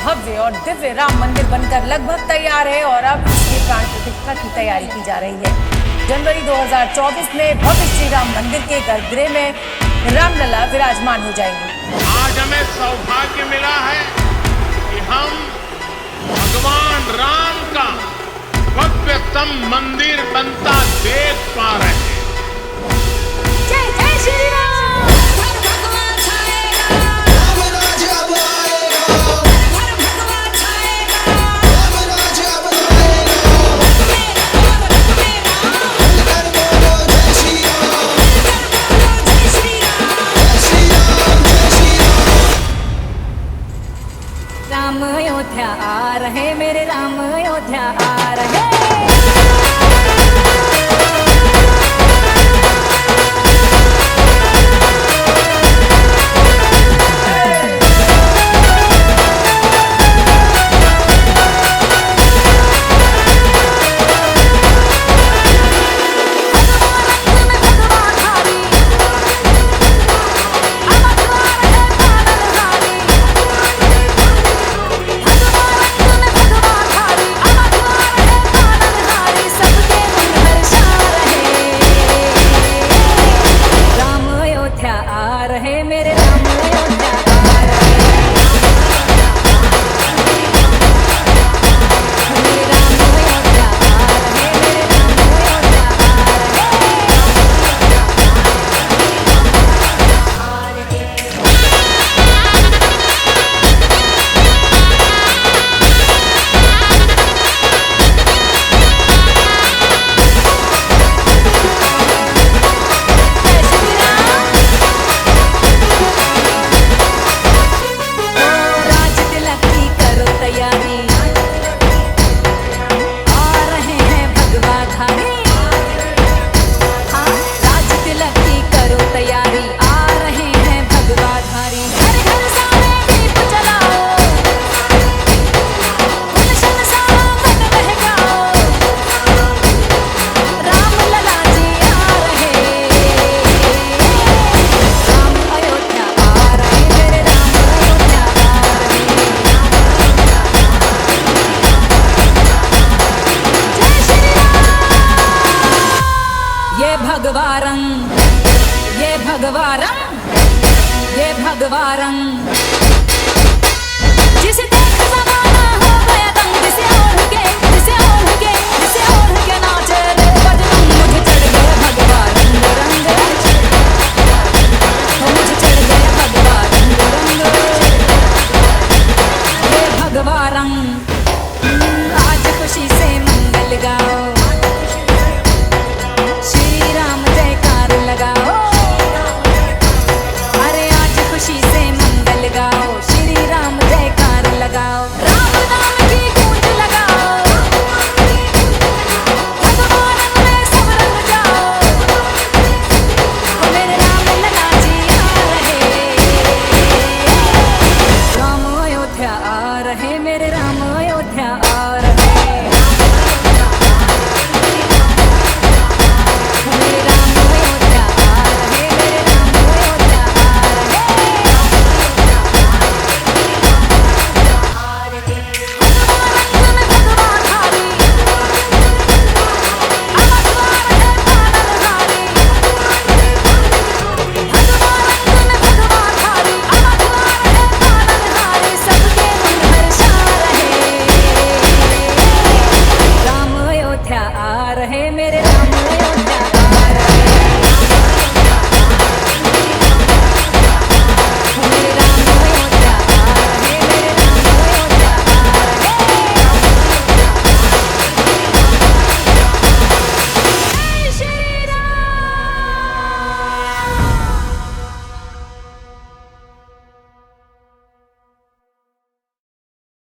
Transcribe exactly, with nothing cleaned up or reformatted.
भव्य और दिव्य राम मंदिर बनकर लगभग तैयार है और अब इसकी प्राण प्रतिष्ठा की तैयारी की जा रही है। जनवरी दो हज़ार चौबीस में भव्य श्री राम मंदिर के गर्भगृह में रामलला विराजमान हो जाएंगे। आज हमें सौभाग्य मिला है कि हम भगवान राम का भव्यतम मंदिर बनता देख पा रहे हैं। जय जय श्री राम। राम अयोध्या आ रहे, मेरे राम अयोध्या आ रहे। भगवारं, ये भगवारं, ये भगवारं, जिसे देख ज़माना हो गया दंग, जिसे ओढ़ के, जिसे ओढ़ के, जिसे ओढ़ के नाचे रे बजरंग। मुझे चढ़ गया भगवा रंग रंग, मुझे चढ़ गया भगवा रंग रंग, ये भगवा रंग। आज खुशी से मंगल गाओ, अरे आज खुशी से मंगल गाओ, श्री राम जयकार लगाओ, राम नाम की गूंज लगाओ, भगवान में सब रंग जाओ, मेरे राम लला जी आ रहे, राम अयोध्या आ रहे, मेरे राम अयोध्या आ रहे। रहे मेरे